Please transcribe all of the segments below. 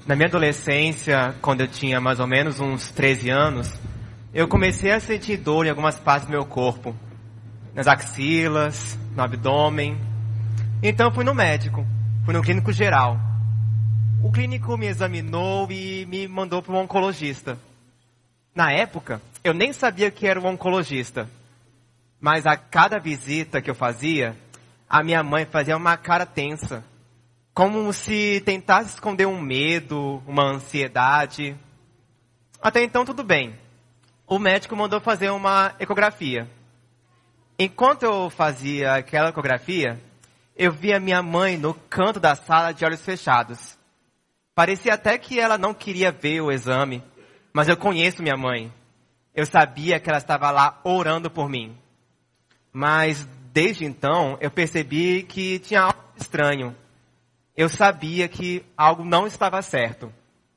Na minha adolescência, quando eu tinha mais ou menos uns 13 anos, eu comecei a sentir dor em algumas partes do meu corpo. Nas axilas, no abdômen. Então eu fui no médico, fui no clínico geral. O clínico me examinou e me mandou para um oncologista. Na época, eu nem sabia que era um oncologista. Mas a cada visita que eu fazia, a minha mãe fazia uma cara tensa. Como se tentasse esconder um medo, uma ansiedade. Até então tudo bem. O médico mandou fazer uma ecografia. Enquanto eu fazia aquela ecografia, eu via minha mãe no canto da sala de olhos fechados. Parecia até que ela não queria ver o exame, mas eu conheço minha mãe. Eu sabia que ela estava lá orando por mim. Mas desde então eu percebi que tinha algo estranho. Eu sabia que algo não estava certo.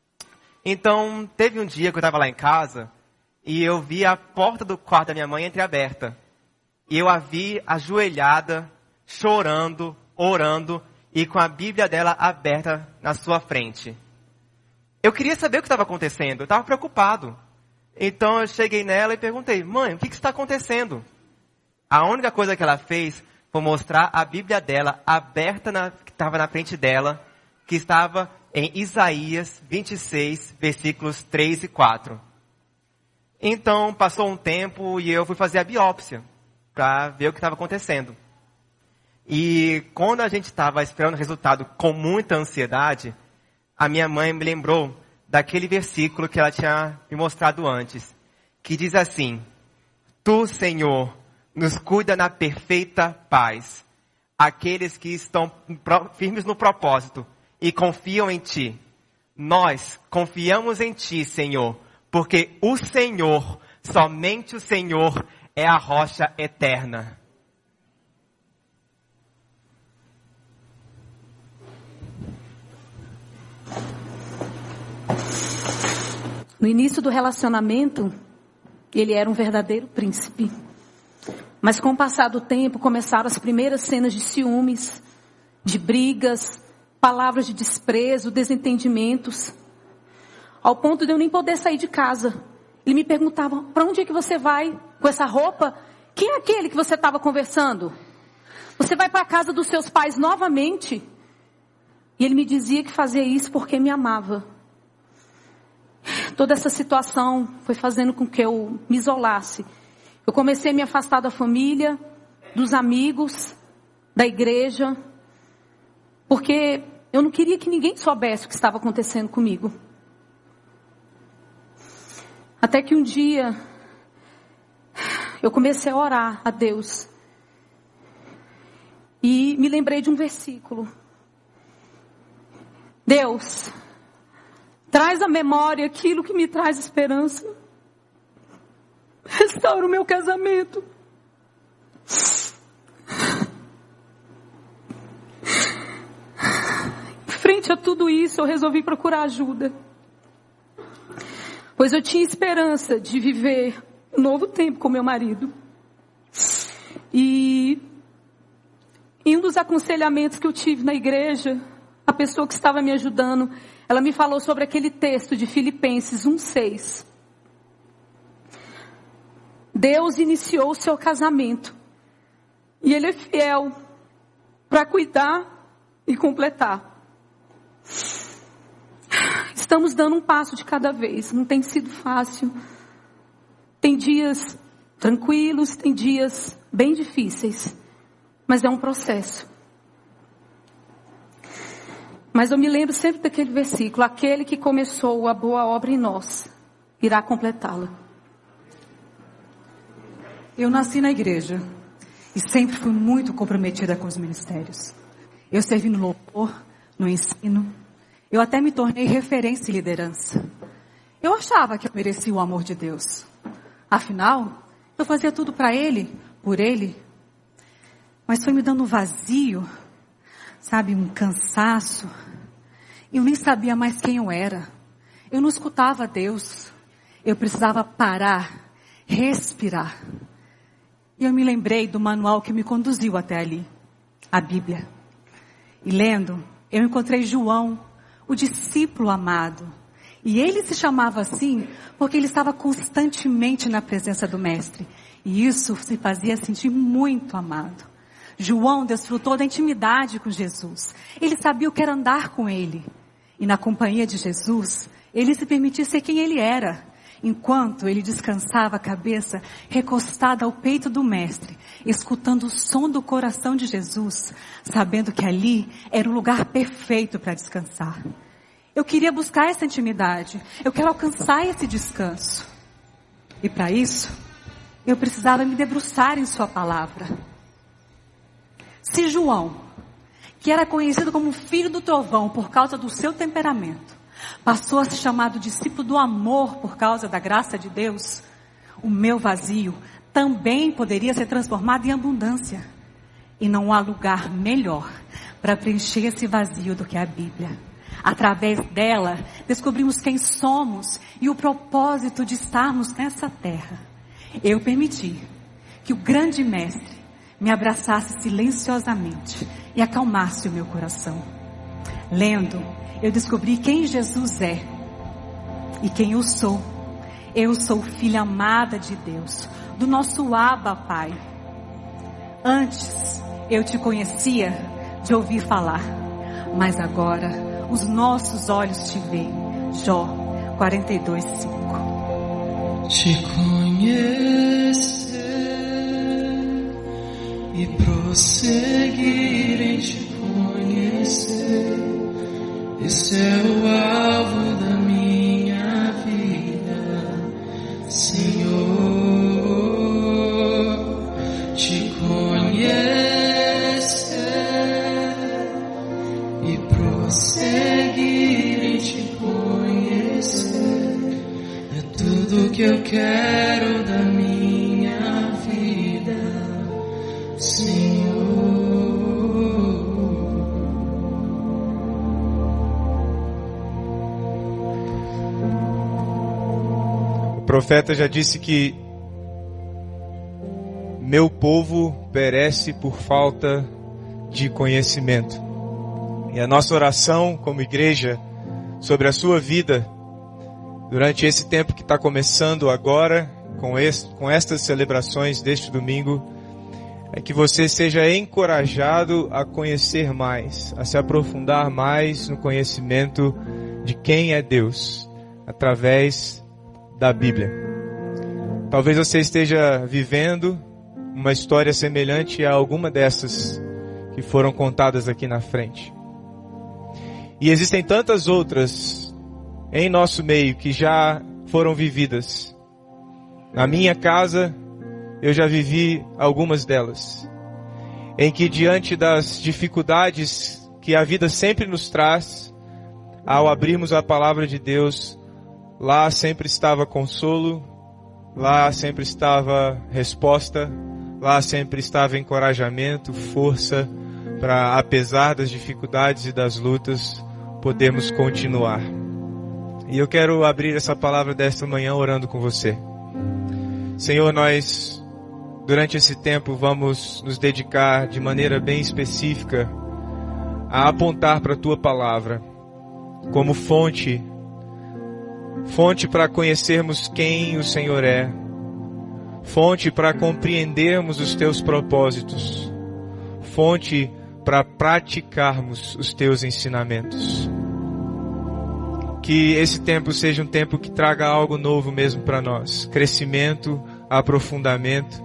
Então teve um dia que eu estava lá em casa e eu vi a porta do quarto da minha mãe entreaberta. E eu a vi ajoelhada, chorando, orando e com a Bíblia dela aberta na sua frente. Eu queria saber o que estava acontecendo, eu estava preocupado. Então eu cheguei nela e perguntei, mãe, o que está acontecendo? A única coisa que ela fez foi mostrar a Bíblia dela aberta, que estava na frente dela, que estava em Isaías 26, versículos 3 e 4. Então passou um tempo e eu fui fazer a biópsia para ver o que estava acontecendo. E quando a gente estava esperando o resultado com muita ansiedade, a minha mãe me lembrou daquele versículo que ela tinha me mostrado antes, que diz assim, Tu, Senhor, nos cuida na perfeita paz, aqueles que estão firmes no propósito e confiam em Ti. Nós confiamos em Ti, Senhor, porque o Senhor, somente o Senhor, é a rocha eterna. No início do relacionamento, ele era um verdadeiro príncipe. Mas com o passar do tempo, começaram as primeiras cenas de ciúmes, de brigas, palavras de desprezo, desentendimentos. Ao ponto de eu nem poder sair de casa. Ele me perguntava, para onde é que você vai com essa roupa? Quem é aquele que você estava conversando? Você vai para a casa dos seus pais novamente? E ele me dizia que fazia isso porque me amava. Toda essa situação foi fazendo com que eu me isolasse. Eu comecei a me afastar da família, dos amigos, da igreja, porque eu não queria que ninguém soubesse o que estava acontecendo comigo. Até que um dia, eu comecei a orar a Deus. E me lembrei de um versículo. Deus, traz à memória aquilo que me traz esperança. Restaura o meu casamento. Frente a tudo isso, eu resolvi procurar ajuda. Pois eu tinha esperança de viver um novo tempo com meu marido. E em um dos aconselhamentos que eu tive na igreja, a pessoa que estava me ajudando, ela me falou sobre aquele texto de Filipenses 1:6. Deus iniciou o seu casamento. E Ele é fiel para cuidar e completar. Estamos dando um passo de cada vez. Não tem sido fácil. Tem dias tranquilos, tem dias bem difíceis. Mas é um processo. Mas eu me lembro sempre daquele versículo. Aquele que começou a boa obra em nós, irá completá-la. Eu nasci na igreja e sempre fui muito comprometida com os ministérios. Eu servi no louvor, no ensino. Eu até me tornei referência em liderança. Eu achava que eu merecia o amor de Deus. Afinal, eu fazia tudo para Ele, por Ele. Mas foi me dando um vazio, sabe, um cansaço. Eu nem sabia mais quem eu era. Eu não escutava Deus. Eu precisava parar, respirar. E eu me lembrei do manual que me conduziu até ali, a Bíblia. E lendo, eu encontrei João, o discípulo amado. E ele se chamava assim porque ele estava constantemente na presença do Mestre. E isso se fazia sentir muito amado. João desfrutou da intimidade com Jesus. Ele sabia o que era andar com ele. E na companhia de Jesus, ele se permitia ser quem ele era. Enquanto ele descansava a cabeça recostada ao peito do Mestre, escutando o som do coração de Jesus, sabendo que ali era o lugar perfeito para descansar. Eu queria buscar essa intimidade. Eu quero alcançar esse descanso. E para isso, eu precisava me debruçar em sua palavra. Se João, que era conhecido como filho do trovão por causa do seu temperamento, passou a se chamar do discípulo do amor por causa da graça de Deus, o meu vazio também poderia ser transformado em abundância. E não há lugar melhor para preencher esse vazio do que a Bíblia. Através dela, descobrimos quem somos e o propósito de estarmos nessa terra. Eu permiti que o grande Mestre me abraçasse silenciosamente e acalmasse o meu coração. Lendo, eu descobri quem Jesus é e quem eu sou. Eu sou filha amada de Deus, do nosso Abba Pai. Antes, eu te conhecia de ouvir falar, mas agora os nossos olhos te veem. Jó 42:5. Te conhecer e prosseguir em te conhecer, esse é o alvo da minha vida, Senhor. Te conhecer e prosseguir em te conhecer é tudo que eu quero da minha vida, Senhor. O profeta já disse que meu povo perece por falta de conhecimento. E a nossa oração como igreja sobre a sua vida, durante esse tempo que está começando agora, com estas celebrações deste domingo, é que você seja encorajado a conhecer mais, a se aprofundar mais no conhecimento de quem é Deus, através da Bíblia. Talvez você esteja vivendo uma história semelhante a alguma dessas que foram contadas aqui na frente. E existem tantas outras em nosso meio que já foram vividas. Na minha casa, eu já vivi algumas delas, em que diante das dificuldades que a vida sempre nos traz, ao abrirmos a palavra de Deus, lá sempre estava consolo, lá sempre estava resposta, lá sempre estava encorajamento, força, para, apesar das dificuldades e das lutas, podermos continuar. E eu quero abrir essa palavra desta manhã orando com você. Senhor, nós, durante esse tempo, vamos nos dedicar de maneira bem específica a apontar para a Tua palavra como fonte para conhecermos quem o Senhor é, fonte para compreendermos os Teus propósitos, fonte para praticarmos os Teus ensinamentos. Que esse tempo seja um tempo que traga algo novo mesmo para nós, crescimento, aprofundamento,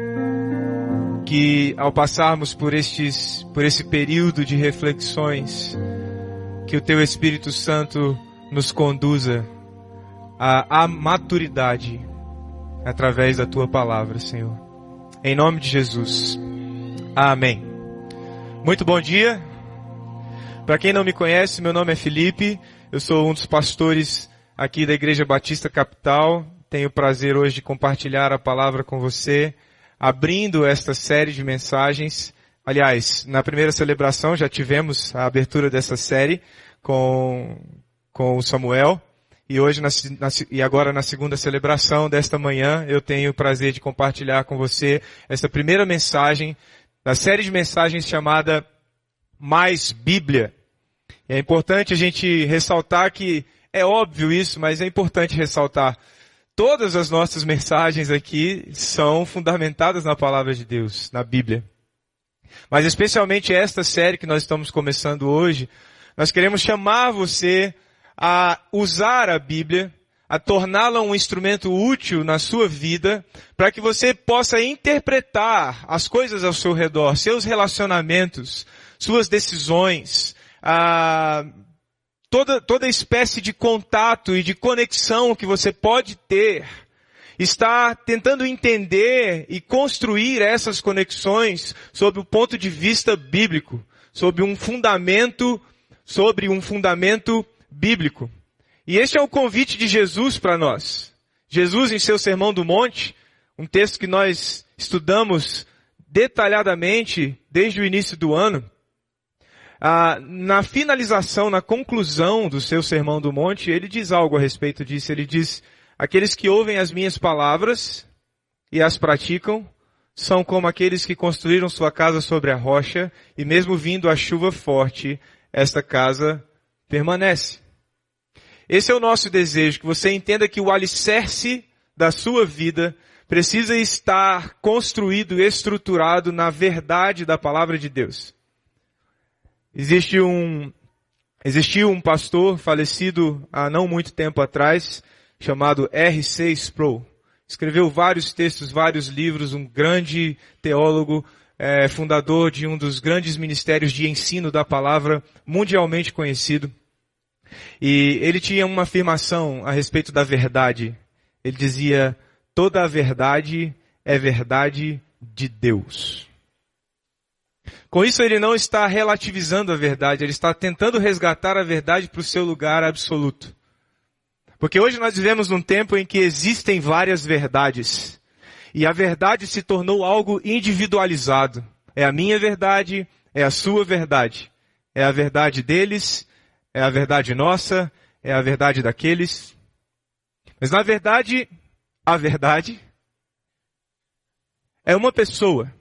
que ao passarmos por esse período de reflexões, que o Teu Espírito Santo nos conduza à maturidade através da Tua palavra, Senhor. Em nome de Jesus. Amém. Muito bom dia. Para quem não me conhece, meu nome é Felipe. Eu sou um dos pastores aqui da Igreja Batista Capital. Tenho o prazer hoje de compartilhar a palavra com você, abrindo esta série de mensagens. Aliás, na primeira celebração já tivemos a abertura dessa série com o Samuel. E hoje, e agora na segunda celebração desta manhã, eu tenho o prazer de compartilhar com você esta primeira mensagem da série de mensagens chamada Mais Bíblia. É importante a gente ressaltar que, é óbvio isso, mas é importante ressaltar. Todas as nossas mensagens aqui são fundamentadas na palavra de Deus, na Bíblia. Mas especialmente esta série que nós estamos começando hoje, nós queremos chamar você a usar a Bíblia, a torná-la um instrumento útil na sua vida, para que você possa interpretar as coisas ao seu redor, seus relacionamentos, suas decisões, toda espécie de contato e de conexão que você pode ter, está tentando entender e construir essas conexões sob o ponto de vista bíblico, sobre um fundamento bíblico. E este é o convite de Jesus para nós. Jesus, em seu Sermão do Monte, um texto que nós estudamos detalhadamente desde o início do ano, na finalização, na conclusão do seu Sermão do Monte, ele diz algo a respeito disso. Ele diz: aqueles que ouvem as minhas palavras e as praticam são como aqueles que construíram sua casa sobre a rocha, e mesmo vindo a chuva forte, esta casa permanece. Esse é o nosso desejo, que você entenda que o alicerce da sua vida precisa estar construído e estruturado na verdade da palavra de Deus. Existiu um pastor falecido há não muito tempo atrás, chamado R.C. Sproul. Escreveu vários textos, vários livros, um grande teólogo, fundador de um dos grandes ministérios de ensino da palavra, mundialmente conhecido. E ele tinha uma afirmação a respeito da verdade. Ele dizia: toda a verdade é verdade de Deus. Com isso ele não está relativizando a verdade, ele está tentando resgatar a verdade para o seu lugar absoluto. Porque hoje nós vivemos num tempo em que existem várias verdades. E a verdade se tornou algo individualizado. É a minha verdade, é a sua verdade. É a verdade deles, é a verdade nossa, é a verdade daqueles. Mas na verdade, a verdade é uma pessoa.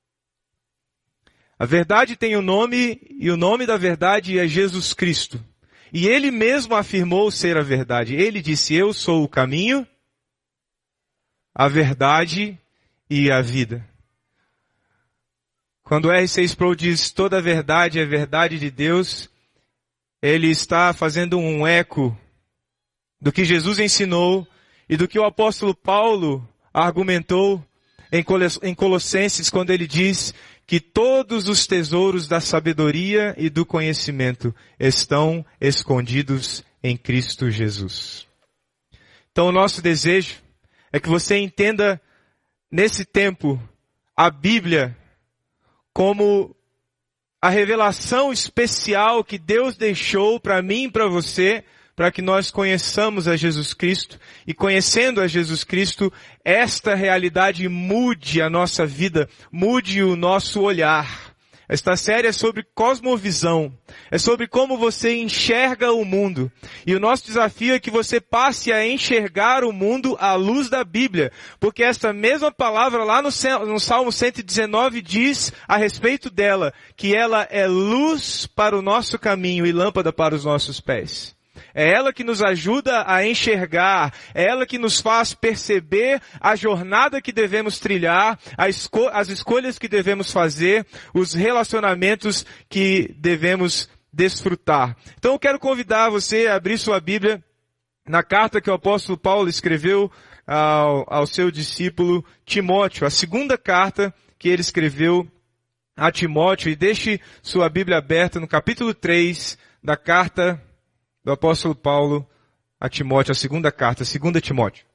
A verdade tem um nome, e o nome da verdade é Jesus Cristo. E ele mesmo afirmou ser a verdade. Ele disse: eu sou o caminho, a verdade e a vida. Quando R.C. Sproul diz toda a verdade é verdade de Deus, ele está fazendo um eco do que Jesus ensinou e do que o apóstolo Paulo argumentou em Colossenses, quando ele diz que todos os tesouros da sabedoria e do conhecimento estão escondidos em Cristo Jesus. Então o nosso desejo é que você entenda nesse tempo a Bíblia como a revelação especial que Deus deixou para mim e para você, para que nós conheçamos a Jesus Cristo, e conhecendo a Jesus Cristo, esta realidade mude a nossa vida, mude o nosso olhar. Esta série é sobre cosmovisão, é sobre como você enxerga o mundo. E o nosso desafio é que você passe a enxergar o mundo à luz da Bíblia, porque esta mesma palavra lá no Salmo 119 diz a respeito dela, que ela é luz para o nosso caminho e lâmpada para os nossos pés. É ela que nos ajuda a enxergar, é ela que nos faz perceber a jornada que devemos trilhar, as escolhas que devemos fazer, os relacionamentos que devemos desfrutar. Então eu quero convidar você a abrir sua Bíblia na carta que o apóstolo Paulo escreveu ao seu discípulo Timóteo, a segunda carta que ele escreveu a Timóteo, e deixe sua Bíblia aberta no capítulo 3 da carta do apóstolo Paulo a Timóteo, a segunda carta, 2 Timóteo.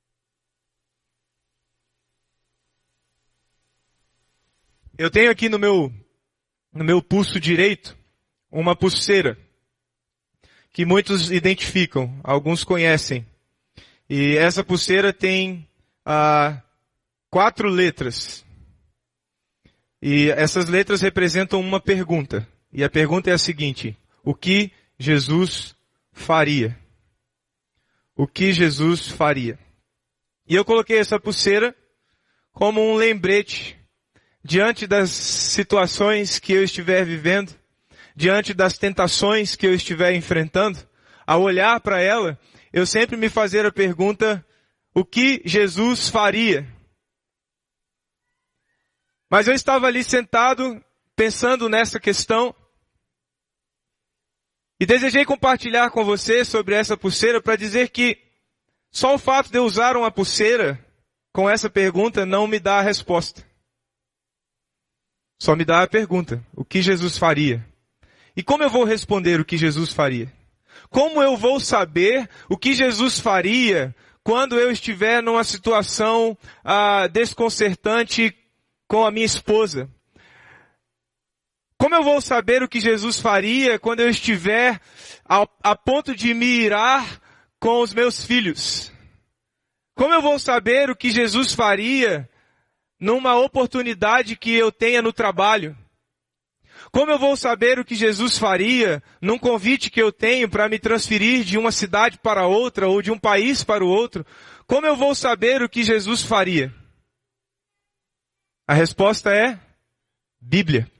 Eu tenho aqui no meu pulso direito uma pulseira que muitos identificam, alguns conhecem. E essa pulseira tem 4 letras. E essas letras representam uma pergunta. E a pergunta é a seguinte: o que Jesus faria? O que Jesus faria? E eu coloquei essa pulseira como um lembrete diante das situações que eu estiver vivendo, diante das tentações que eu estiver enfrentando, ao olhar para ela, eu sempre me fazer a pergunta, o que Jesus faria? Mas eu estava ali sentado, pensando nessa questão, e desejei compartilhar com você sobre essa pulseira para dizer que só o fato de eu usar uma pulseira com essa pergunta não me dá a resposta. Só me dá a pergunta, o que Jesus faria? E como eu vou responder o que Jesus faria? Como eu vou saber o que Jesus faria quando eu estiver numa situação desconcertante com a minha esposa? Como eu vou saber o que Jesus faria quando eu estiver a ponto de me irar com os meus filhos? Como eu vou saber o que Jesus faria numa oportunidade que eu tenha no trabalho? Como eu vou saber o que Jesus faria num convite que eu tenho para me transferir de uma cidade para outra ou de um país para o outro? Como eu vou saber o que Jesus faria? A resposta é Bíblia.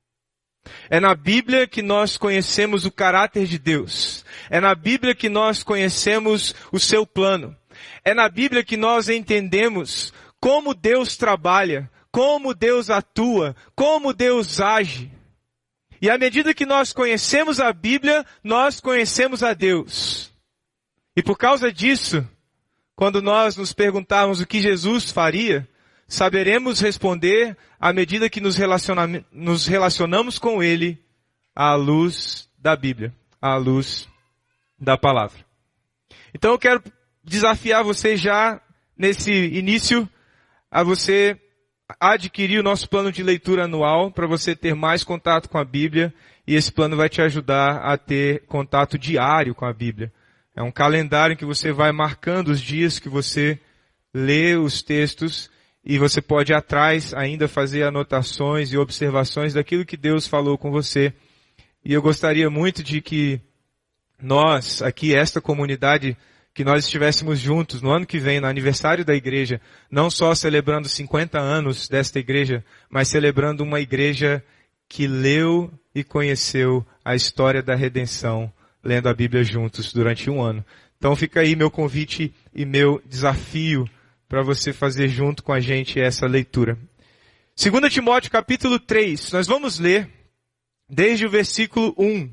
É na Bíblia que nós conhecemos o caráter de Deus. É na Bíblia que nós conhecemos o seu plano. É na Bíblia que nós entendemos como Deus trabalha, como Deus atua, como Deus age. E à medida que nós conhecemos a Bíblia, nós conhecemos a Deus. E por causa disso, quando nós nos perguntarmos o que Jesus faria, saberemos responder à medida que nos relacionamos com Ele à luz da Bíblia, à luz da palavra. Então eu quero desafiar você já nesse início a você adquirir o nosso plano de leitura anual para você ter mais contato com a Bíblia, e esse plano vai te ajudar a ter contato diário com a Bíblia. É um calendário em que você vai marcando os dias que você lê os textos, e você pode atrás ainda fazer anotações e observações daquilo que Deus falou com você. E eu gostaria muito de que nós, aqui, esta comunidade, que nós estivéssemos juntos no ano que vem, no aniversário da igreja, não só celebrando 50 anos desta igreja, mas celebrando uma igreja que leu e conheceu a história da redenção, lendo a Bíblia juntos durante um ano. Então fica aí meu convite e meu desafio para você fazer junto com a gente essa leitura. 2 Timóteo capítulo 3, nós vamos ler desde o versículo 1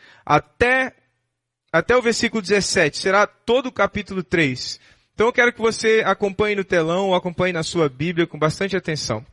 até o versículo 17, será todo o capítulo 3. Então eu quero que você acompanhe no telão ou acompanhe na sua Bíblia com bastante atenção.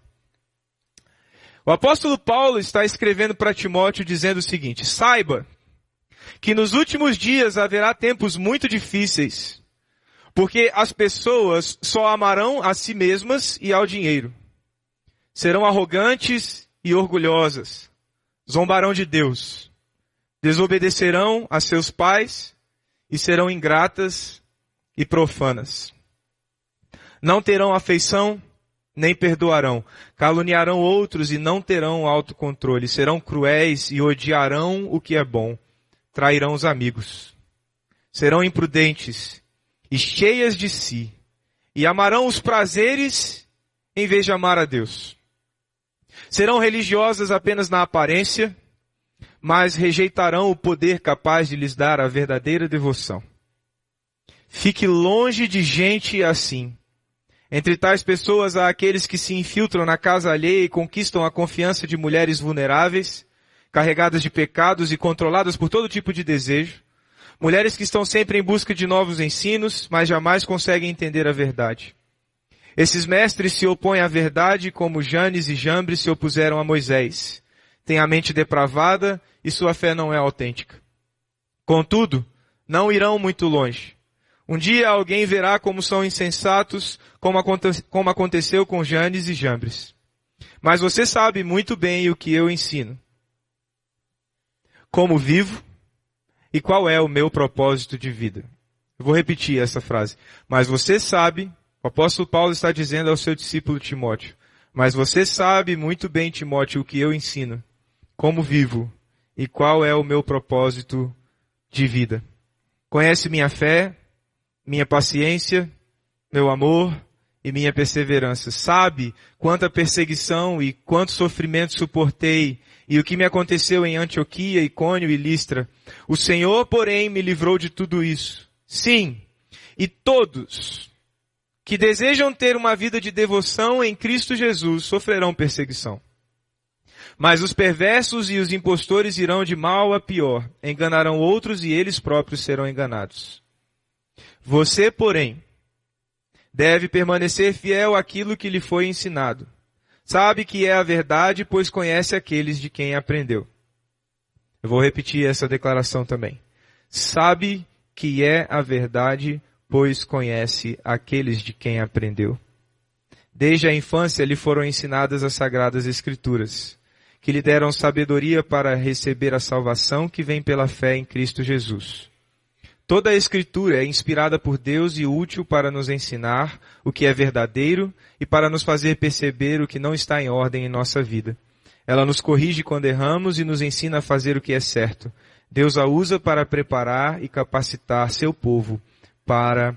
O apóstolo Paulo está escrevendo para Timóteo dizendo o seguinte: saiba que nos últimos dias haverá tempos muito difíceis, porque as pessoas só amarão a si mesmas e ao dinheiro. Serão arrogantes e orgulhosas, zombarão de Deus, desobedecerão a seus pais e serão ingratas e profanas. Não terão afeição, nem perdoarão. Caluniarão outros e não terão autocontrole. Serão cruéis e odiarão o que é bom. Trairão os amigos. Serão imprudentes e cheias de si. E amarão os prazeres em vez de amar a Deus. Serão religiosas apenas na aparência, mas rejeitarão o poder capaz de lhes dar a verdadeira devoção. Fique longe de gente assim. Entre tais pessoas há aqueles que se infiltram na casa alheia e conquistam a confiança de mulheres vulneráveis, carregadas de pecados e controladas por todo tipo de desejo. Mulheres que estão sempre em busca de novos ensinos, mas jamais conseguem entender a verdade. Esses mestres se opõem à verdade como Janes e Jambres se opuseram a Moisés. Têm a mente depravada e sua fé não é autêntica. Contudo, não irão muito longe. Um dia alguém verá como são insensatos, como aconteceu com Janes e Jambres. Mas você sabe muito bem o que eu ensino. Como vivo e qual é o meu propósito de vida. Eu vou repetir essa frase. Mas você sabe, o apóstolo Paulo está dizendo ao seu discípulo Timóteo, mas você sabe muito bem, Timóteo, o que eu ensino. Como vivo e qual é o meu propósito de vida. Conhece minha fé, minha paciência, meu amor e minha perseverança. Sabe quanta perseguição e quanto sofrimento suportei, e o que me aconteceu em Antioquia, Icônio e Listra. O Senhor, porém, me livrou de tudo isso. Sim, e todos que desejam ter uma vida de devoção em Cristo Jesus sofrerão perseguição. Mas os perversos e os impostores irão de mal a pior, enganarão outros e eles próprios serão enganados. Você, porém, deve permanecer fiel àquilo que lhe foi ensinado. Sabe que é a verdade, pois conhece aqueles de quem aprendeu. Eu vou repetir essa declaração também. Sabe que é a verdade, pois conhece aqueles de quem aprendeu. Desde a infância lhe foram ensinadas as sagradas Escrituras, que lhe deram sabedoria para receber a salvação que vem pela fé em Cristo Jesus. Toda a Escritura é inspirada por Deus e útil para nos ensinar o que é verdadeiro e para nos fazer perceber o que não está em ordem em nossa vida. Ela nos corrige quando erramos e nos ensina a fazer o que é certo. Deus a usa para preparar e capacitar seu povo para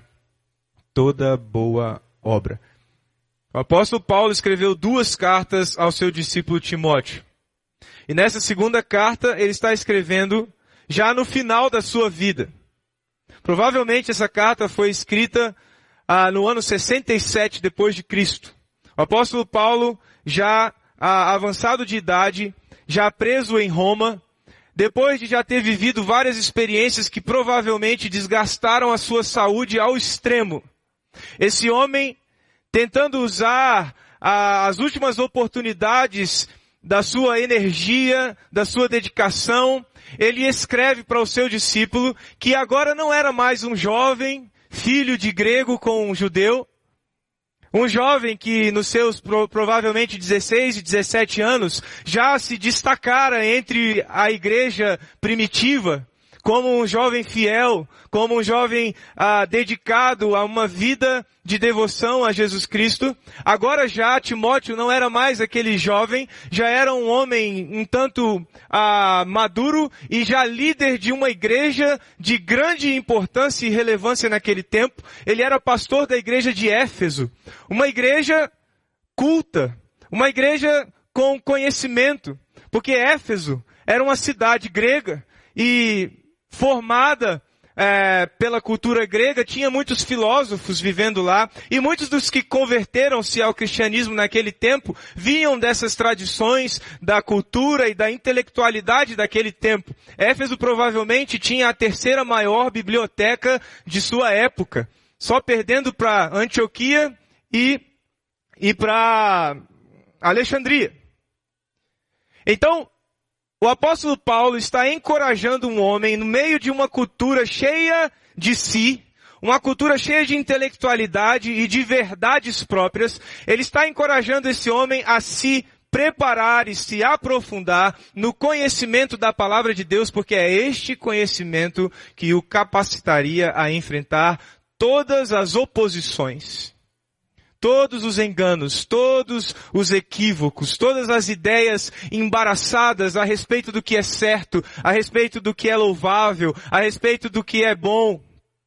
toda boa obra. O apóstolo Paulo escreveu 2 cartas ao seu discípulo Timóteo. E nessa segunda carta ele está escrevendo já no final da sua vida. Provavelmente essa carta foi escrita no ano 67 depois de Cristo. O apóstolo Paulo, já avançado de idade, já preso em Roma, depois de já ter vivido várias experiências que provavelmente desgastaram a sua saúde ao extremo. Esse homem, tentando usar as últimas oportunidades da sua energia, da sua dedicação, ele escreve para o seu discípulo, que agora não era mais um jovem, filho de grego com um judeu, um jovem que nos seus provavelmente 16 e 17 anos já se destacara entre a igreja primitiva, como um jovem fiel, como um jovem dedicado a uma vida de devoção a Jesus Cristo. Agora já Timóteo não era mais aquele jovem, já era um homem um tanto maduro e já líder de uma igreja de grande importância e relevância naquele tempo. Ele era pastor da igreja de Éfeso, uma igreja culta, uma igreja com conhecimento, porque Éfeso era uma cidade grega e formada pela cultura grega, tinha muitos filósofos vivendo lá, e muitos dos que converteram-se ao cristianismo naquele tempo vinham dessas tradições da cultura e da intelectualidade daquele tempo. Éfeso provavelmente tinha a 3ª maior biblioteca de sua época, só perdendo para Antioquia e para Alexandria. Então, o apóstolo Paulo está encorajando um homem no meio de uma cultura cheia de si, uma cultura cheia de intelectualidade e de verdades próprias. Ele está encorajando esse homem a se preparar e se aprofundar no conhecimento da palavra de Deus, porque é este conhecimento que o capacitaria a enfrentar todas as oposições, todos os enganos, todos os equívocos, todas as ideias embaraçadas a respeito do que é certo, a respeito do que é louvável, a respeito do que é bom.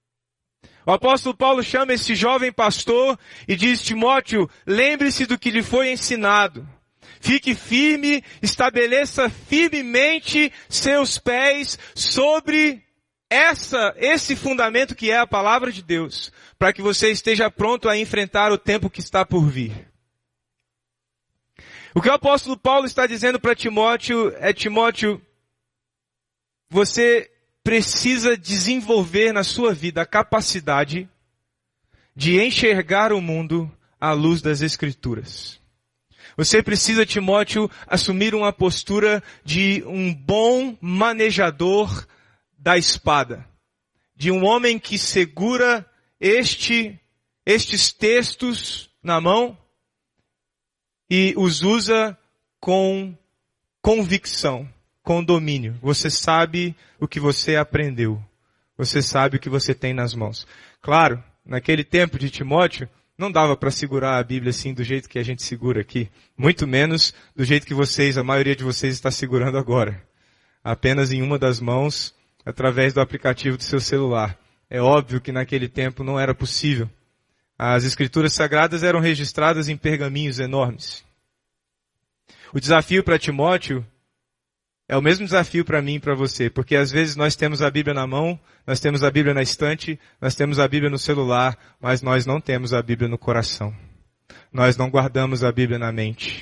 O apóstolo Paulo chama esse jovem pastor e diz: Timóteo, lembre-se do que lhe foi ensinado. Fique firme, estabeleça firmemente seus pés sobre esse fundamento que é a palavra de Deus, para que você esteja pronto a enfrentar o tempo que está por vir. O que o apóstolo Paulo está dizendo para Timóteo é: Timóteo, você precisa desenvolver na sua vida a capacidade de enxergar o mundo à luz das Escrituras. Você precisa, Timóteo, assumir uma postura de um bom manejador da espada, de um homem que segura estes textos na mão e os usa com convicção, com domínio. Você sabe o que você aprendeu. Você sabe o que você tem nas mãos. Claro, naquele tempo de Timóteo, não dava para segurar a Bíblia assim do jeito que a gente segura aqui. Muito menos do jeito que a maioria de vocês está segurando agora. Apenas em uma das mãos, através do aplicativo do seu celular. É óbvio que naquele tempo não era possível. As escrituras sagradas eram registradas em pergaminhos enormes. O desafio para Timóteo é o mesmo desafio para mim e para você, porque às vezes nós temos a Bíblia na mão, nós temos a Bíblia na estante, nós temos a Bíblia no celular, mas nós não temos a Bíblia no coração. Nós não guardamos a Bíblia na mente.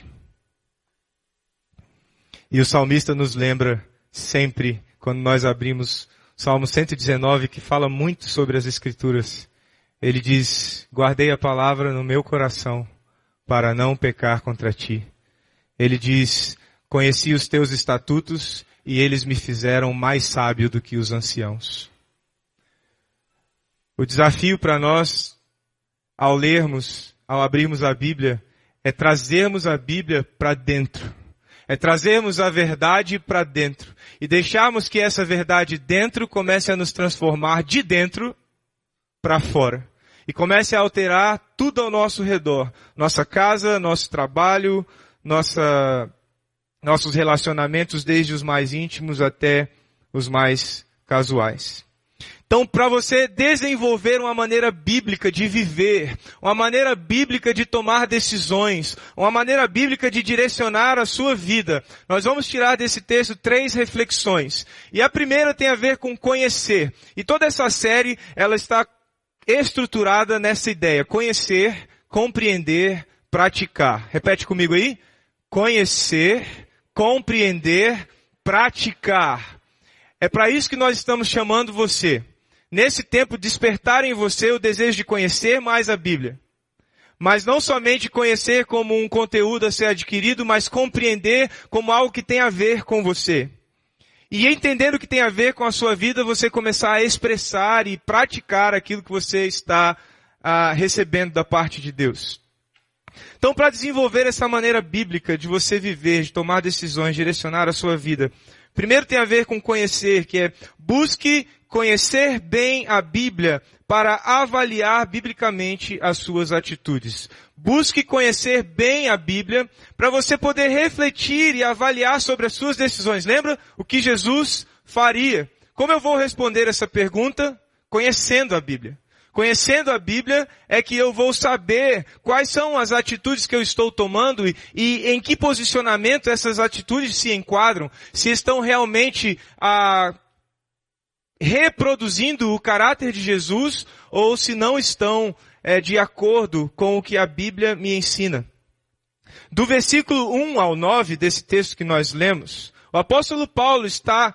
E o salmista nos lembra sempre, quando nós abrimos o Salmo 119, que fala muito sobre as Escrituras. Ele diz, guardei a palavra no meu coração, para não pecar contra ti. Ele diz, conheci os teus estatutos, e eles me fizeram mais sábio do que os anciãos. O desafio para nós, ao lermos, ao abrirmos a Bíblia, é trazermos a Bíblia para dentro. É trazermos a verdade para dentro. E deixarmos que essa verdade dentro comece a nos transformar de dentro para fora. E comece a alterar tudo ao nosso redor. Nossa casa, nosso trabalho, nossos relacionamentos, desde os mais íntimos até os mais casuais. Então, para você desenvolver uma maneira bíblica de viver, uma maneira bíblica de tomar decisões, uma maneira bíblica de direcionar a sua vida, nós vamos tirar desse texto 3 reflexões. E a primeira tem a ver com conhecer. E toda essa série, ela está estruturada nessa ideia. Conhecer, compreender, praticar. Repete comigo aí. Conhecer, compreender, praticar. É para isso que nós estamos chamando você. Nesse tempo, despertar em você o desejo de conhecer mais a Bíblia. Mas não somente conhecer como um conteúdo a ser adquirido, mas compreender como algo que tem a ver com você. E entendendo o que tem a ver com a sua vida, você começar a expressar e praticar aquilo que você está recebendo da parte de Deus. Então, para desenvolver essa maneira bíblica de você viver, de tomar decisões, direcionar a sua vida, primeiro tem a ver com conhecer, que é busque conhecer bem a Bíblia para avaliar biblicamente as suas atitudes. Busque conhecer bem a Bíblia para você poder refletir e avaliar sobre as suas decisões. Lembra o que Jesus faria? Como eu vou responder essa pergunta? Conhecendo a Bíblia. Conhecendo a Bíblia é que eu vou saber quais são as atitudes que eu estou tomando e em que posicionamento essas atitudes se enquadram, se estão realmente reproduzindo o caráter de Jesus ou se não estão de acordo com o que a Bíblia me ensina. Do versículo 1 ao 9 desse texto que nós lemos, o apóstolo Paulo está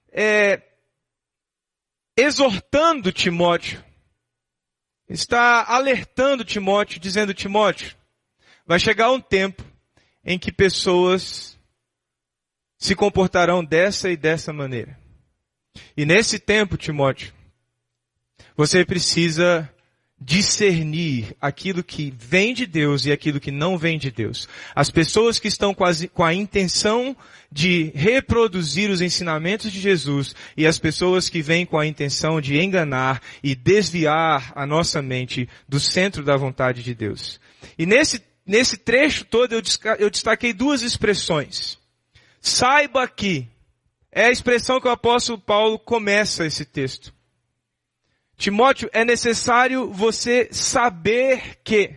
exortando Timóteo, está alertando Timóteo, dizendo, Timóteo, vai chegar um tempo em que pessoas se comportarão dessa e dessa maneira. E nesse tempo, Timóteo, você precisa discernir aquilo que vem de Deus e aquilo que não vem de Deus. As pessoas que estão com a intenção de reproduzir os ensinamentos de Jesus e as pessoas que vêm com a intenção de enganar e desviar a nossa mente do centro da vontade de Deus. E nesse trecho todo eu destaquei 2 expressões. Saiba que é a expressão que o apóstolo Paulo começa esse texto. Timóteo, é necessário você saber que.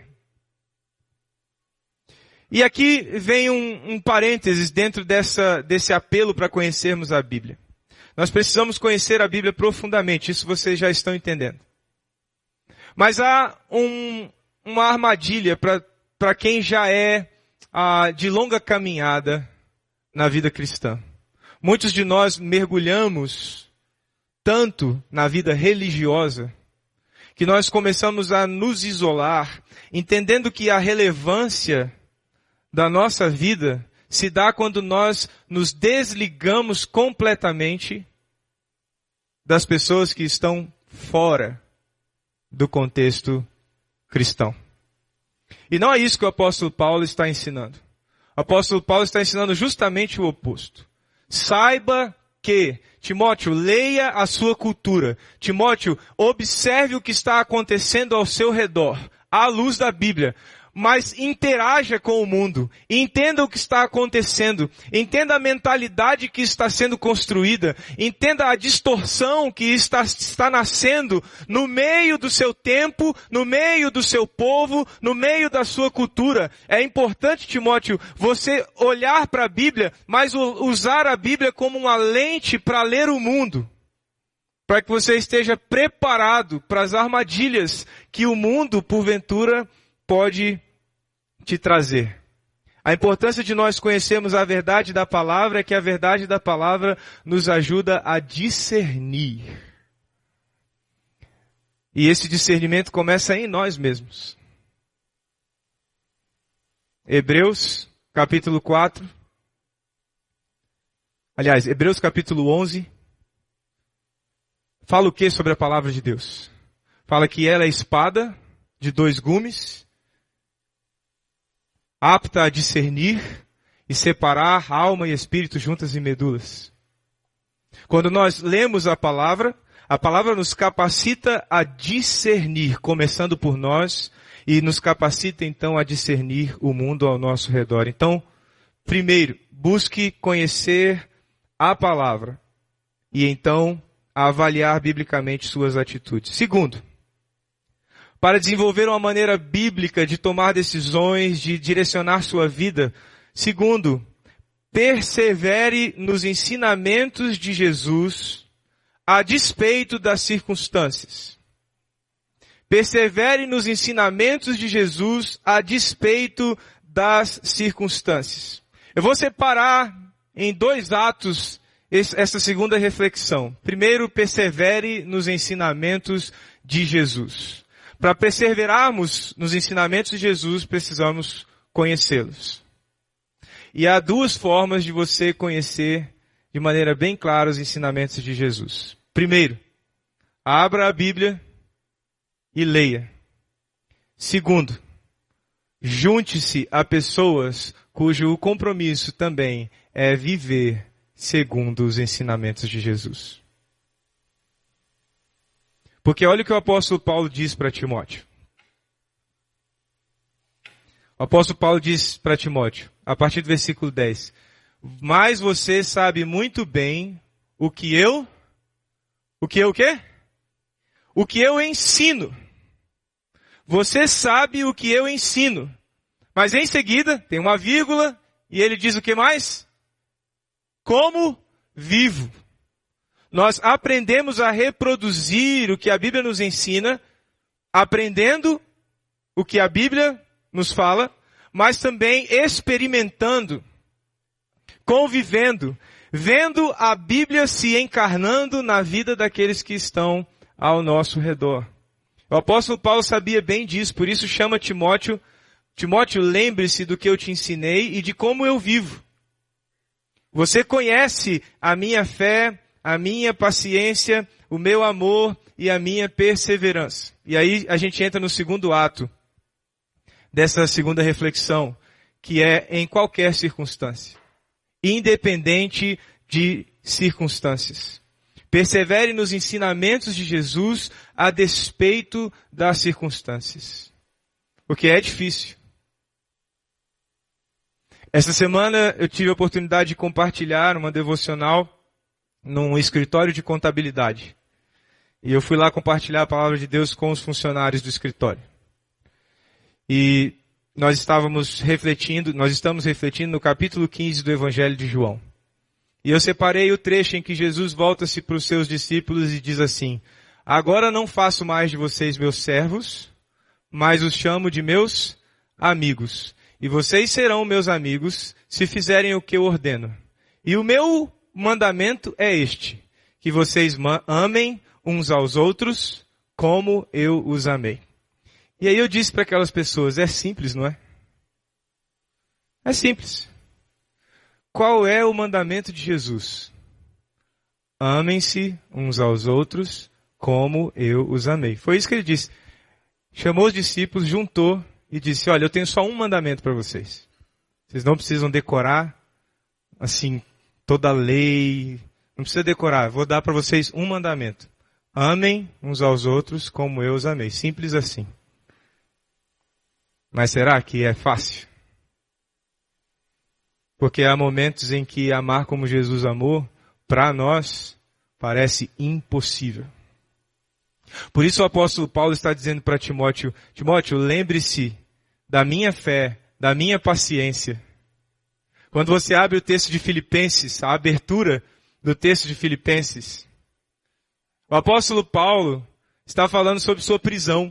E aqui vem um parênteses dentro desse apelo para conhecermos a Bíblia. Nós precisamos conhecer a Bíblia profundamente, isso vocês já estão entendendo. Mas há uma armadilha para quem já é de longa caminhada na vida cristã. Muitos de nós mergulhamos tanto na vida religiosa que nós começamos a nos isolar, entendendo que a relevância da nossa vida se dá quando nós nos desligamos completamente das pessoas que estão fora do contexto cristão. E não é isso que o apóstolo Paulo está ensinando. O apóstolo Paulo está ensinando justamente o oposto. Saiba que, Timóteo, leia a sua cultura. Timóteo, observe o que está acontecendo ao seu redor, à luz da Bíblia. mas interaja com o mundo. Entenda o que está acontecendo. Entenda a mentalidade que está sendo construída. Entenda a distorção que está nascendo no meio do seu tempo, no meio do seu povo, no meio da sua cultura. É importante, Timóteo, você olhar para a Bíblia, mas usar a Bíblia como uma lente para ler o mundo. Para que você esteja preparado para as armadilhas que o mundo, porventura, pode te trazer. A importância de nós conhecermos a verdade da palavra é que a verdade da palavra nos ajuda a discernir. E esse discernimento começa em nós mesmos. Hebreus capítulo 4. Aliás, Hebreus capítulo 11. Fala o que sobre a palavra de Deus? Fala que ela é espada de 2 gumes, apta a discernir e separar alma e espírito juntas e medulas. Quando nós lemos a palavra nos capacita a discernir, começando por nós, e nos capacita então a discernir o mundo ao nosso redor. Então, primeiro, busque conhecer a palavra e então a avaliar biblicamente suas atitudes. Segundo, para desenvolver uma maneira bíblica de tomar decisões, de direcionar sua vida. Segundo, persevere nos ensinamentos de Jesus a despeito das circunstâncias. Persevere nos ensinamentos de Jesus a despeito das circunstâncias. Eu vou separar em 2 atos essa segunda reflexão. Primeiro, persevere nos ensinamentos de Jesus. Para perseverarmos nos ensinamentos de Jesus, precisamos conhecê-los. E há 2 formas de você conhecer de maneira bem clara os ensinamentos de Jesus. Primeiro, abra a Bíblia e leia. Segundo, junte-se a pessoas cujo compromisso também é viver segundo os ensinamentos de Jesus. Porque olha o que o apóstolo Paulo diz para Timóteo. O apóstolo Paulo diz para Timóteo, a partir do versículo 10, mas você sabe muito bem o que eu quê? O que eu ensino. Você sabe o que eu ensino. Mas em seguida, tem uma vírgula, e ele diz o que mais? Como vivo. Nós aprendemos a reproduzir o que a Bíblia nos ensina, aprendendo o que a Bíblia nos fala, mas também experimentando, convivendo, vendo a Bíblia se encarnando na vida daqueles que estão ao nosso redor. O apóstolo Paulo sabia bem disso, por isso chama Timóteo, lembre-se do que eu te ensinei e de como eu vivo. Você conhece a minha fé, a minha paciência, o meu amor e a minha perseverança. E aí a gente entra no segundo ato dessa segunda reflexão, que é em qualquer circunstância, independente de circunstâncias. Persevere nos ensinamentos de Jesus a despeito das circunstâncias. Porque é difícil. Essa semana eu tive a oportunidade de compartilhar uma devocional num escritório de contabilidade. E eu fui lá compartilhar a palavra de Deus com os funcionários do escritório. E nós estamos refletindo no capítulo 15 do Evangelho de João. E eu separei o trecho em que Jesus volta-se para os seus discípulos e diz assim: agora não faço mais de vocês meus servos, mas os chamo de meus amigos. E vocês serão meus amigos se fizerem o que eu ordeno. E o meu mandamento é este, que vocês amem uns aos outros como eu os amei. E aí eu disse para aquelas pessoas, é simples, não é? É simples. Qual é o mandamento de Jesus? Amem-se uns aos outros como eu os amei. Foi isso que ele disse. Chamou os discípulos, juntou e disse, olha, eu tenho só um mandamento para vocês. Vocês não precisam decorar, assim, toda a lei. Não precisa decorar, vou dar para vocês um mandamento. Amem uns aos outros como eu os amei. Simples assim. Mas será que é fácil? Porque há momentos em que amar como Jesus amou, para nós, parece impossível. Por isso o apóstolo Paulo está dizendo para Timóteo, Timóteo, lembre-se da minha fé, da minha paciência. Quando você abre o texto de Filipenses, a abertura do texto de Filipenses, o apóstolo Paulo está falando sobre sua prisão.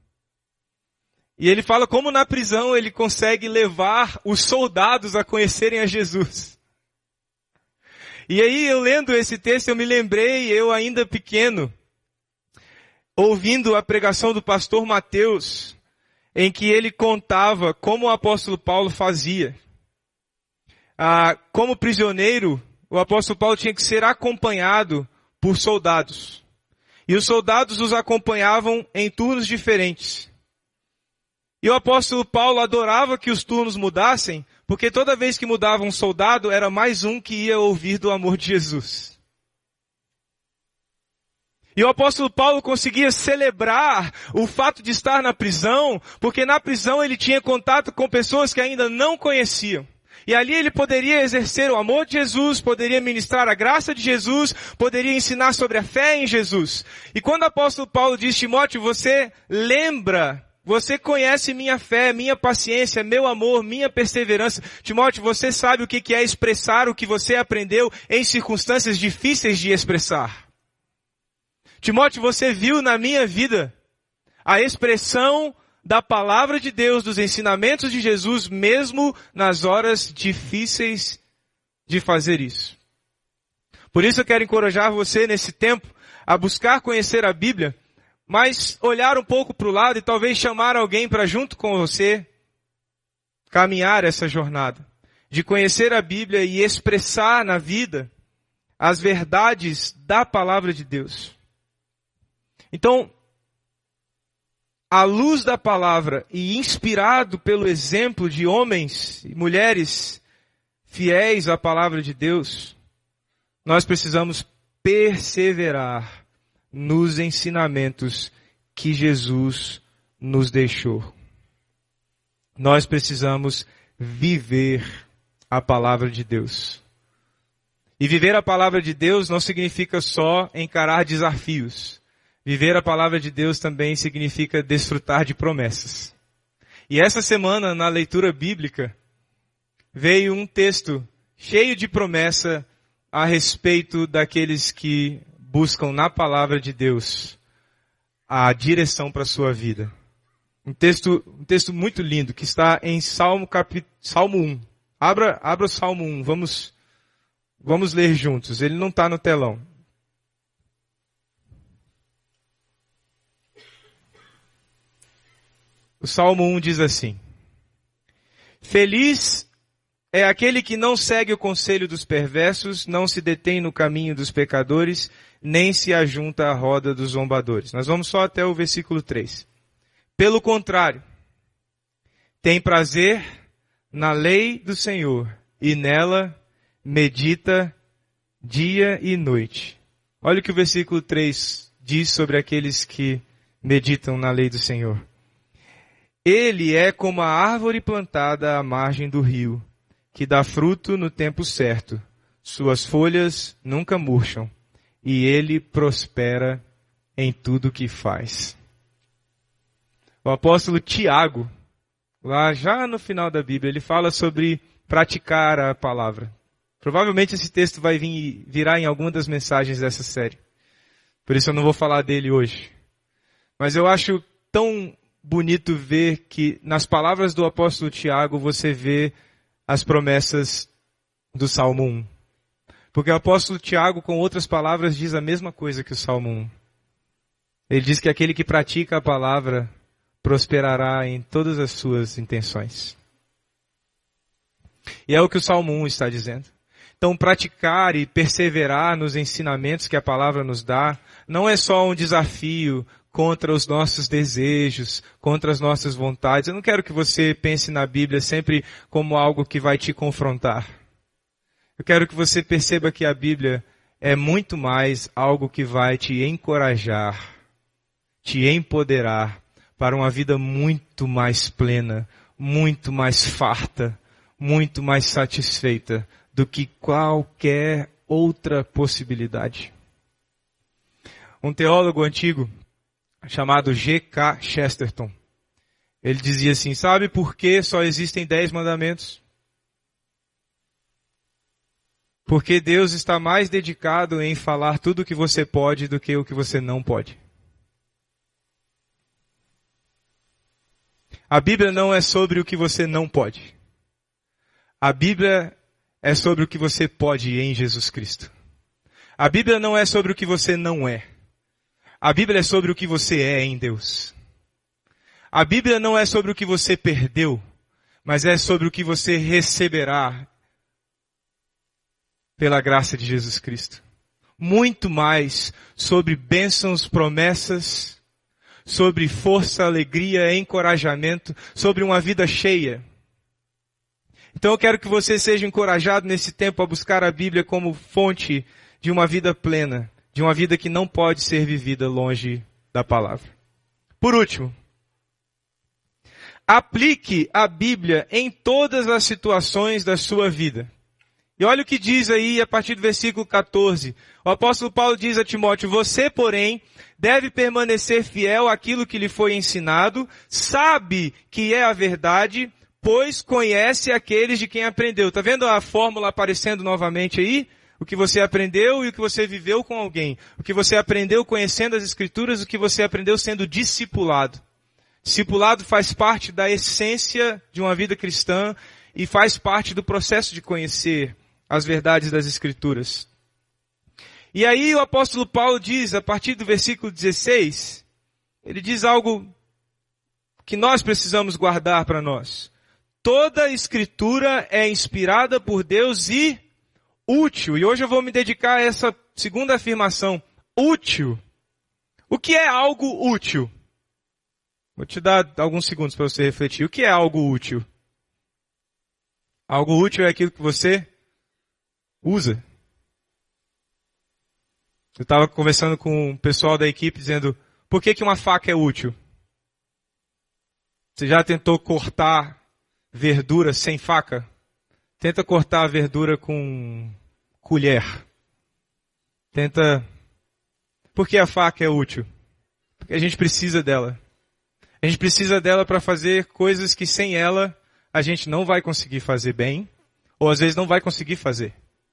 E ele fala como na prisão ele consegue levar os soldados a conhecerem a Jesus. E aí eu lendo esse texto eu me lembrei, eu ainda pequeno, ouvindo a pregação do pastor Mateus, em que ele contava como o apóstolo Paulo fazia. Como prisioneiro, o apóstolo Paulo tinha que ser acompanhado por soldados. E os soldados os acompanhavam em turnos diferentes. E o apóstolo Paulo adorava que os turnos mudassem, porque toda vez que mudava um soldado, era mais um que ia ouvir do amor de Jesus. E o apóstolo Paulo conseguia celebrar o fato de estar na prisão, porque na prisão ele tinha contato com pessoas que ainda não conheciam. E ali ele poderia exercer o amor de Jesus, poderia ministrar a graça de Jesus, poderia ensinar sobre a fé em Jesus. E quando o apóstolo Paulo diz, Timóteo, você lembra, você conhece minha fé, minha paciência, meu amor, minha perseverança. Timóteo, você sabe o que é expressar o que você aprendeu em circunstâncias difíceis de expressar. Timóteo, você viu na minha vida a expressão da palavra de Deus, dos ensinamentos de Jesus, mesmo nas horas difíceis de fazer isso. Por isso eu quero encorajar você nesse tempo a buscar conhecer a Bíblia, mas olhar um pouco para o lado e talvez chamar alguém para junto com você caminhar essa jornada, de conhecer a Bíblia e expressar na vida as verdades da palavra de Deus. Então, à luz da palavra e inspirado pelo exemplo de homens e mulheres fiéis à palavra de Deus, nós precisamos perseverar nos ensinamentos que Jesus nos deixou. Nós precisamos viver a palavra de Deus. E viver a palavra de Deus não significa só encarar desafios. Viver a palavra de Deus também significa desfrutar de promessas. E essa semana, na leitura bíblica, veio um texto cheio de promessa a respeito daqueles que buscam na palavra de Deus a direção para a sua vida. Um texto muito lindo que está em Salmo 1. Abra o Salmo 1, vamos ler juntos. Ele não está no telão. O Salmo 1 diz assim: Feliz é aquele que não segue o conselho dos perversos, não se detém no caminho dos pecadores, nem se ajunta à roda dos zombadores. Nós vamos só até o versículo 3. Pelo contrário, tem prazer na lei do Senhor, e nela medita dia e noite. Olha o que o versículo 3 diz sobre aqueles que meditam na lei do Senhor. Ele é como a árvore plantada à margem do rio, que dá fruto no tempo certo. Suas folhas nunca murcham, e ele prospera em tudo que faz. O apóstolo Tiago, lá já no final da Bíblia, ele fala sobre praticar a palavra. Provavelmente esse texto vai virar em alguma das mensagens dessa série. Por isso eu não vou falar dele hoje. Mas eu acho tão bonito ver que nas palavras do apóstolo Tiago você vê as promessas do Salmo 1. Porque o apóstolo Tiago, com outras palavras, diz a mesma coisa que o Salmo 1. Ele diz que aquele que pratica a palavra prosperará em todas as suas intenções. E é o que o Salmo 1 está dizendo. Então, praticar e perseverar nos ensinamentos que a palavra nos dá não é só um desafio contra os nossos desejos, contra as nossas vontades. Eu não quero que você pense na Bíblia sempre como algo que vai te confrontar. Eu quero que você perceba que a Bíblia é muito mais algo que vai te encorajar, te empoderar para uma vida muito mais plena, muito mais farta, muito mais satisfeita do que qualquer outra possibilidade. Um teólogo antigo chamado G.K. Chesterton, ele dizia assim: sabe por que só existem 10 mandamentos? Porque Deus está mais dedicado em falar tudo o que você pode do que o que você não pode. A Bíblia não é sobre o que você não pode. A Bíblia é sobre o que você pode em Jesus Cristo. A Bíblia não é sobre o que você não é. A Bíblia é sobre o que você é em Deus. A Bíblia não é sobre o que você perdeu, mas é sobre o que você receberá pela graça de Jesus Cristo. Muito mais sobre bênçãos, promessas, sobre força, alegria, encorajamento, sobre uma vida cheia. Então eu quero que você seja encorajado nesse tempo a buscar a Bíblia como fonte de uma vida plena, de uma vida que não pode ser vivida longe da palavra. Por último, aplique a Bíblia em todas as situações da sua vida. E olha o que diz aí a partir do versículo 14. O apóstolo Paulo diz a Timóteo: você, porém, deve permanecer fiel àquilo que lhe foi ensinado, sabe que é a verdade, pois conhece aqueles de quem aprendeu. Está vendo a fórmula aparecendo novamente aí? O que você aprendeu e o que você viveu com alguém. O que você aprendeu conhecendo as Escrituras, o que você aprendeu sendo discipulado. Discipulado faz parte da essência de uma vida cristã e faz parte do processo de conhecer as verdades das Escrituras. E aí o apóstolo Paulo diz, a partir do versículo 16, ele diz algo que nós precisamos guardar para nós. Toda a Escritura é inspirada por Deus e útil. E hoje eu vou me dedicar a essa segunda afirmação, útil. O que é algo útil? Vou te dar alguns segundos para você refletir. O que é algo útil? Algo útil é aquilo que você usa. Eu estava conversando com o pessoal da equipe dizendo, por que uma faca é útil? Você já tentou cortar verdura sem faca? Tenta cortar a verdura com colher. Por que a faca é útil? Porque a gente precisa dela. A gente precisa dela para fazer coisas que sem ela a gente não vai conseguir fazer bem, ou às vezes não vai conseguir fazer.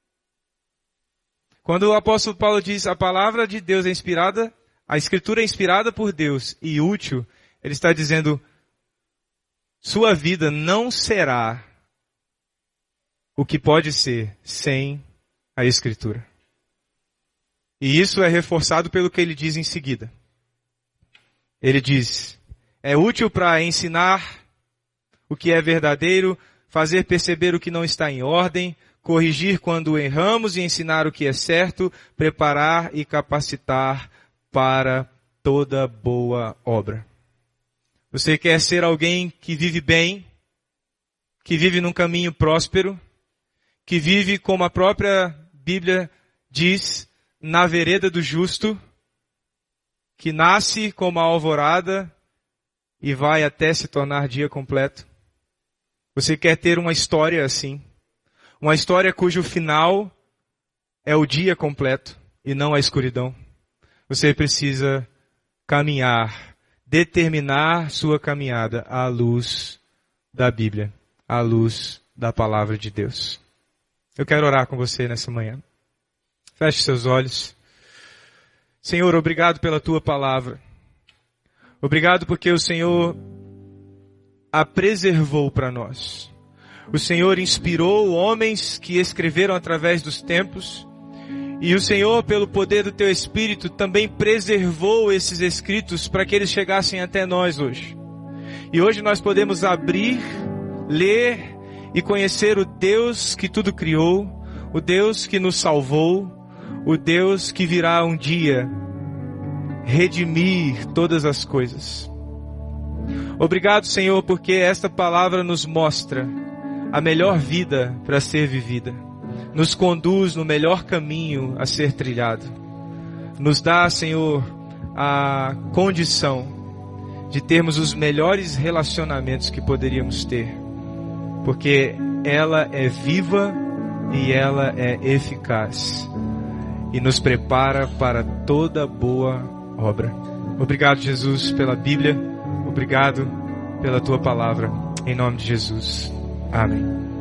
Quando o apóstolo Paulo diz a palavra de Deus é inspirada, a Escritura é inspirada por Deus e útil, ele está dizendo, sua vida não será o que pode ser sem a Escritura. E isso é reforçado pelo que ele diz em seguida. Ele diz, é útil para ensinar o que é verdadeiro, fazer perceber o que não está em ordem, corrigir quando erramos e ensinar o que é certo, preparar e capacitar para toda boa obra. Você quer ser alguém que vive bem, que vive num caminho próspero, que vive, como a própria Bíblia diz, na vereda do justo, que nasce como a alvorada e vai até se tornar dia completo. Você quer ter uma história assim, uma história cujo final é o dia completo e não a escuridão. Você precisa caminhar, determinar sua caminhada à luz da Bíblia, à luz da palavra de Deus. Eu quero orar com você nessa manhã. Feche seus olhos. Senhor, obrigado pela tua palavra. Obrigado porque o Senhor a preservou para nós. O Senhor inspirou homens que escreveram através dos tempos. E o Senhor, pelo poder do teu Espírito, também preservou esses escritos para que eles chegassem até nós hoje. E hoje nós podemos abrir, ler e conhecer o Deus que tudo criou, o Deus que nos salvou, o Deus que virá um dia redimir todas as coisas. Obrigado, Senhor, porque esta palavra nos mostra a melhor vida para ser vivida. Nos conduz no melhor caminho a ser trilhado. Nos dá, Senhor, a condição de termos os melhores relacionamentos que poderíamos ter, porque ela é viva e ela é eficaz e nos prepara para toda boa obra. Obrigado, Jesus, pela Bíblia. Obrigado pela tua palavra. Em nome de Jesus. Amém.